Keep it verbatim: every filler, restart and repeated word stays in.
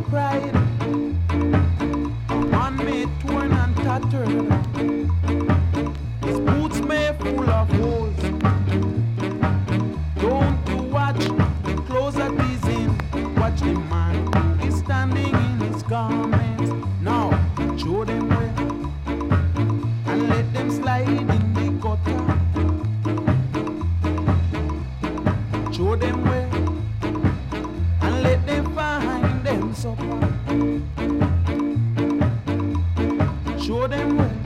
pride. A man may torn and tattered, his boots may full of holes. Don't you watch the clothes that he's in, watch the man who is standing in his garments. Now show them where and let them slide in the gutter. Show them where and let them find them supper. Show them where